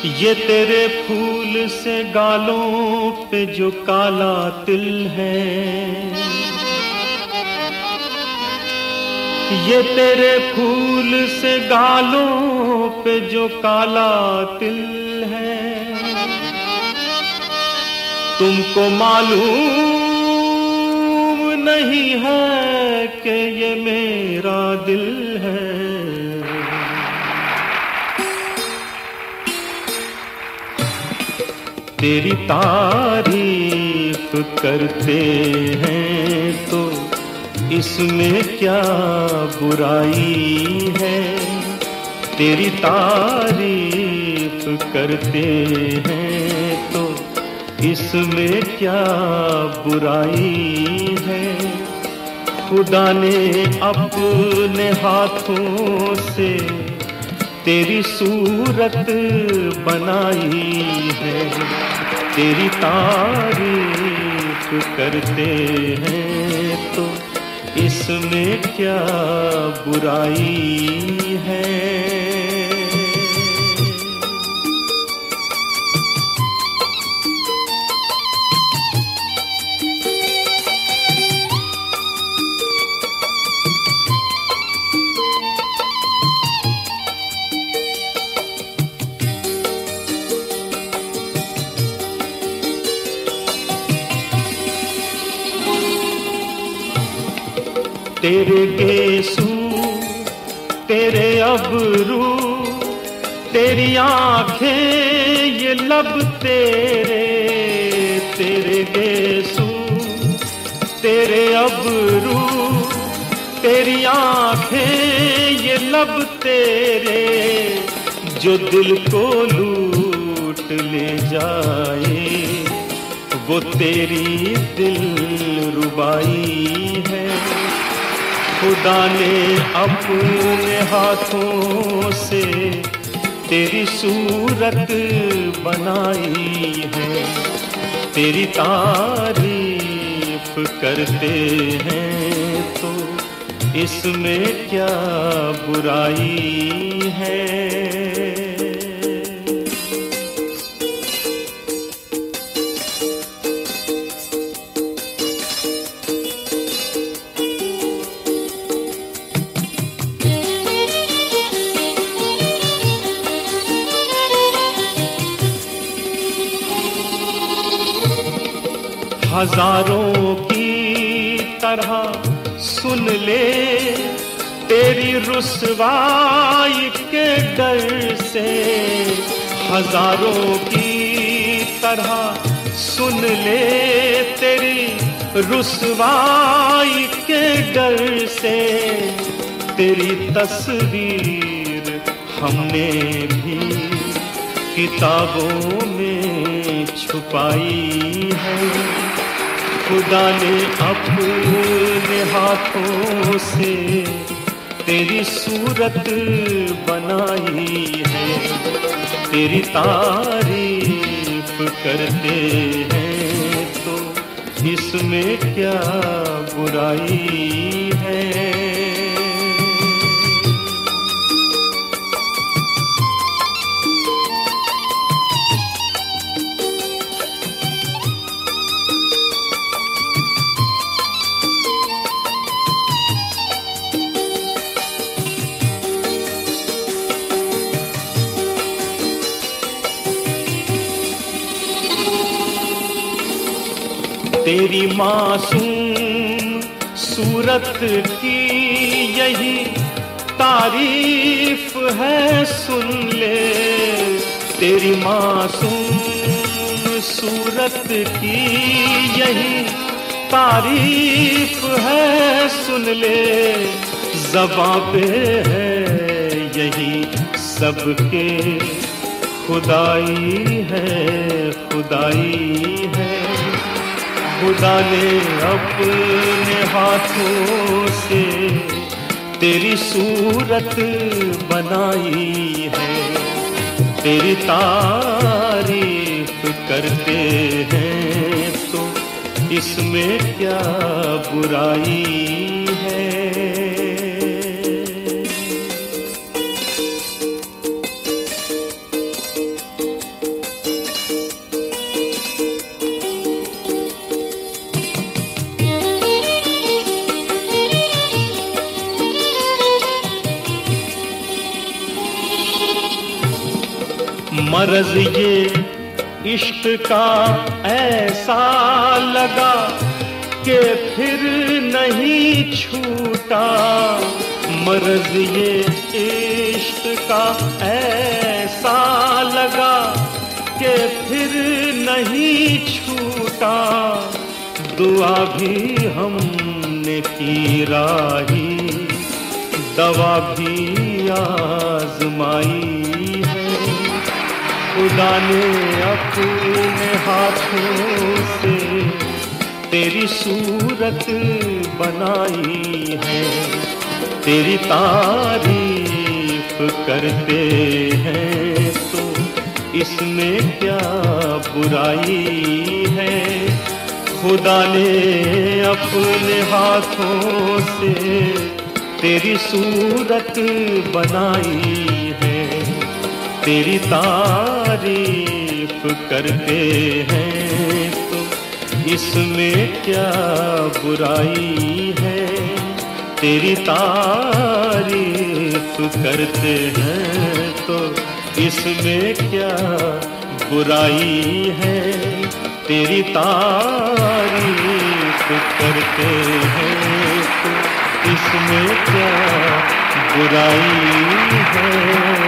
ये तेरे फूल से गालों पे जो काला तिल है, ये तेरे फूल से गालों पे जो काला तिल है, तुमको मालूम नहीं है कि ये मेरा दिल है। तेरी तारीफ करते हैं तो इसमें क्या बुराई है। तेरी तारीफ करते हैं तो इसमें क्या बुराई है। खुदा ने अपने हाथों से तेरी सूरत बनाई है। तेरी तारीफ करते हैं तो इसमें क्या बुराई है। तेरे गेसू, तेरे अबरू, तेरी आंखें, ये लब तेरे। तेरे गेसू, तेरे अबरू, तेरी आंखें, ये लब तेरे। जो दिल को लूट ले जाए वो तेरी दिलरुबाई है। खुदा ने अपने हाथों से तेरी सूरत बनाई है। तेरी तारीफ करते हैं तो इसमें क्या बुराई है। हजारों की तरह सुन ले तेरी रुसवाई के डर से। हजारों की तरह सुन ले तेरी रुसवाई के डर से। तेरी तस्वीर हमने भी किताबों में छुपाई है। खुदा ने अपने हाथों से तेरी सूरत बनाई है। तेरी तारीफ करते हैं तो इसमें क्या बुराई है। तेरी मासूम सूरत की यही तारीफ है, सुन ले। तेरी मासूम सूरत की यही तारीफ है, सुन ले। ज़बां पे है यही सबके खुदाई है, खुदाई है। खुदा ने अपने हाथों से तेरी सूरत बनाई है। तेरी तारीफ करते हैं तो इसमें क्या बुराई है। मर्ज ये इश्क का ऐसा लगा कि फिर नहीं छूटा। मर्ज ये इश्क का ऐसा लगा कि फिर नहीं छूटा। दुआ भी हमने की राही, दवा भी आजमाई है। खुदा ने अपने हाथों से तेरी सूरत बनाई है। तेरी तारीफ करते हैं तो इसमें क्या बुराई है। खुदा ने अपने हाथों से तेरी सूरत बनाई है। तेरी तारीफ करते हैं तो इसमें क्या बुराई है। तेरी तारीफ करते हैं तो इसमें क्या बुराई है। तेरी तारीफ करते हैं तो इसमें क्या बुराई है।